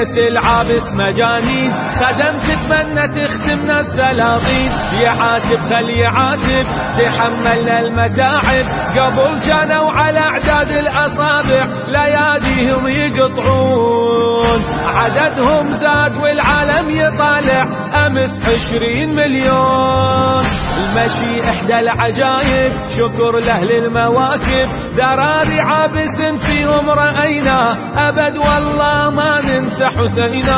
مثل عابس مجانين، خدم تتمنى تختمنا السلاطين. يعاتب خل يعاتب تحملنا المتاعب، قبل جنوا على اعداد الاصابع لياليهم يقطعون. عددهم زاد والعالم يطالع امس 20 مليون. المشي احدى العجايب شكر لاهل المواكب، ذراري عابس فيهم رأينا ابد والله ما ننسى حسينا.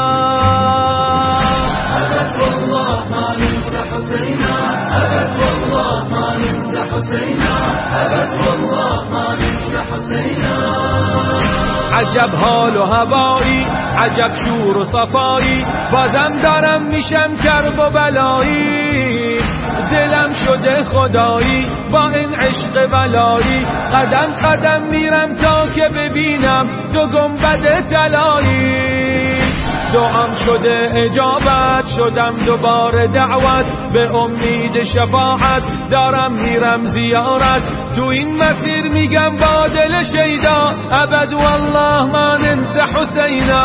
ابد والله ما ننسى حسينا، ابد والله ما ننسى حسينا، ابد والله ما ننسى حسينا. عجب حال و هوایی، عجب شور و صفایی، بازم دارم میشم کرب و بلایی. دلم شده خدایی با این عشق ولایی، قدم قدم میرم تا که ببینم دو گنبد طلایی. دعام شده اجابت، شدم دوباره دعوت، به امید شفاعت دارم میرم زیارت. تو این مسیر میگم با دل شیدا ابد والله ما ننسى حسینا.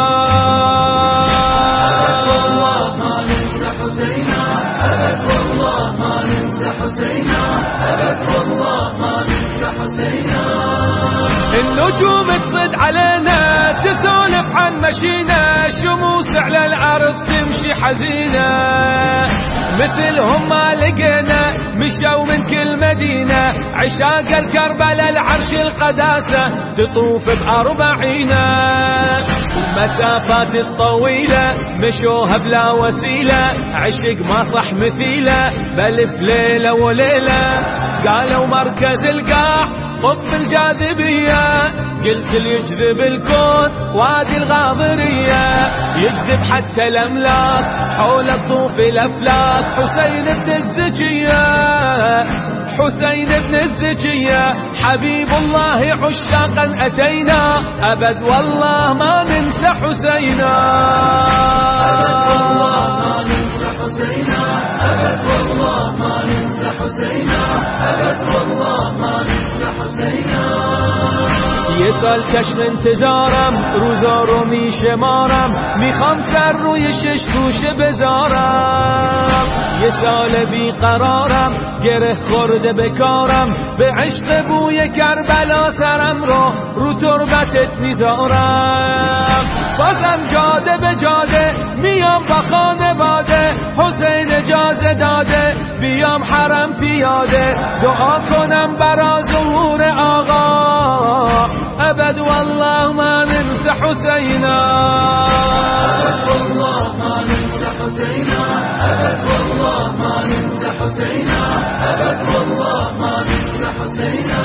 ابد والله ما ننسى حسینا، ابد والله ما ننسى حسینا، ابد والله ما ننسى حسینا. النجوم تصد علينا تسولف عن مشينا، الشموس على الارض تمشي حزينة، مثلهم ما لقينا مشوا من كل مدينة. عشاق الكربلاء العرش القداسة تطوف بأربعينة، المسافات الطويلة مشوها بلا وسيلة، عشق ما صح مثيلة بل في ليلة وليلة. قالوا مركز القاع قطب الجاذبية، قلت اللي يجذب الكون وادي الغاضرية، يجذب حتى الأملاك حول الطوف الأفلاك. حسين بن الزكية، حسين بن الزكية حبيب الله عشاقا أتينا، أبد والله ما ننسى حسينا. أبد والله ما ننسى حسينا، أبد والله ما ننسى حسينا، أبد والله ما ننسى حسينا. یه چشم انتظارم روزا رو میشمارم، میخوام سر روی 6 گوشه بذارم. یه سال بیقرارم گره خورده بکارم، به عشق بوی کربلا سرم رو تربتت میذارم. بازم جاده به جاده میام با خانواده، حسین اجازه داده بیام حرم پیاده، دعا کنم برا ظهور آقا ابد والله ما ننسى حسينا. ابد والله ما ننسى حسينا، ابد والله ما ننسى حسينا، ابد والله ما ننسى حسينا.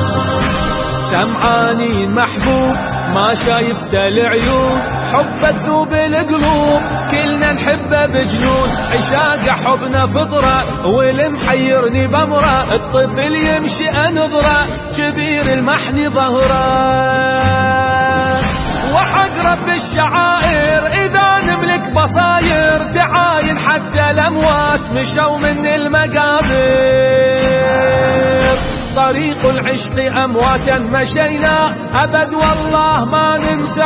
سمعاني محبوب ما شايفت العيون، حب تذوب القلوب كلنا نحبه بجنون. عشاق حبنا فطرة والمحيرني بمرة، الطفل يمشي انظرة كبير المحني ظهره. وحق رب الشعائر اذا نملك بصاير، تعاين حتى الاموات مشوا من المقابر. طريق العشق أمواتا مشينا، أبد والله ما ننسى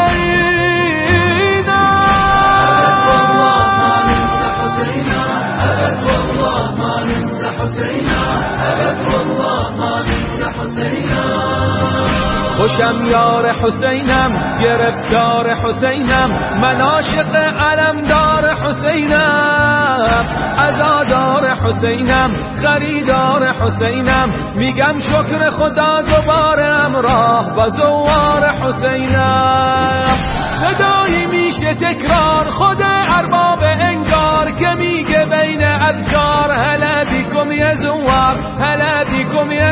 حسينا. أبد والله ما ننسى حسينا، أبد والله ما ننسى حسينا، أبد والله ما ننسى حسينا. خوشم یار حسینم گرفتار حسینم، من عاشق علمدار حسینم، عزادار حسینم خریدار حسینم. میگم شکر خدا دوباره همراه با زوار حسینم. صدایی میشه تکرار خود ارباب انگار که میگه بین افکار هلا بیکم یا زوار، هلا بیکم یا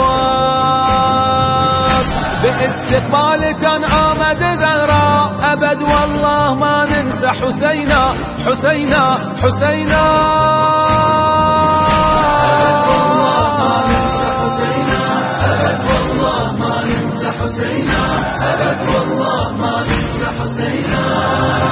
زوار. به استقبالتان آمده زهرا ابد والله ما ننسى حسينا، حسينا حسينا. ابد والله ما ننسى حسينا، ابد والله ما ننسى حسينا، ابد والله ما ننسى حسينا.